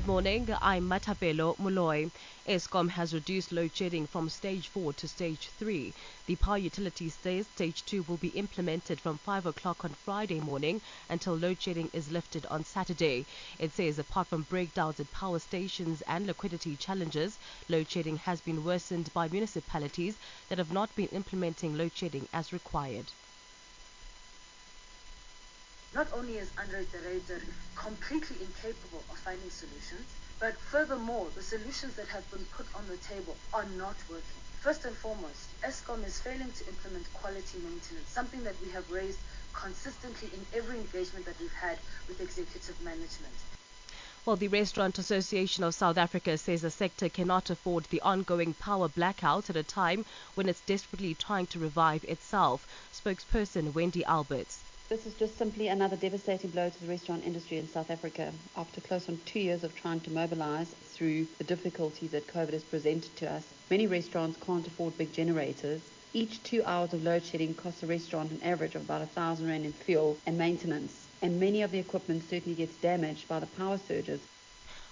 Good morning, I'm Matapelo Muloy. Eskom has reduced load shedding from stage 4 to stage 3. The power utility says stage 2 will be implemented from 5 o'clock on Friday morning until load shedding is lifted on Saturday. It says apart from breakdowns at power stations and liquidity challenges, load shedding has been worsened by municipalities that have not been implementing load shedding as required. Not only is Andre de Ruyter completely incapable of finding solutions, but furthermore, the solutions that have been put on the table are not working. First and foremost, Eskom is failing to implement quality maintenance, something that we have raised consistently in every engagement that we've had with executive management. Well, the Restaurant Association of South Africa says the sector cannot afford the ongoing power blackouts at a time when it's desperately trying to revive itself. Spokesperson Wendy Alberts. This is just simply another devastating blow to the restaurant industry in South Africa. After close on 2 years of trying to mobilize through the difficulties that COVID has presented to us, many restaurants can't afford big generators. Each 2 hours of load shedding costs a restaurant an average of about 1,000 rand in fuel and maintenance. And many of the equipment certainly gets damaged by the power surges.